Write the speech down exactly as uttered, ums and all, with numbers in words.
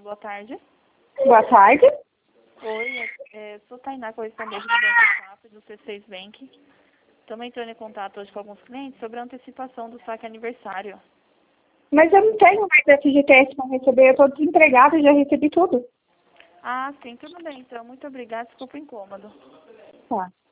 boa tarde. Boa tarde. Oi, é, sou Tainá, correspondente do Banco Safra do C seis Bank. Estamos entrando em contato hoje com alguns clientes sobre a antecipação do saque aniversário. Mas eu não tenho mais F G T S para receber, eu estou desempregada e já recebi tudo. Ah, sim, tudo bem. Então, muito obrigada, desculpa o incômodo. Tá.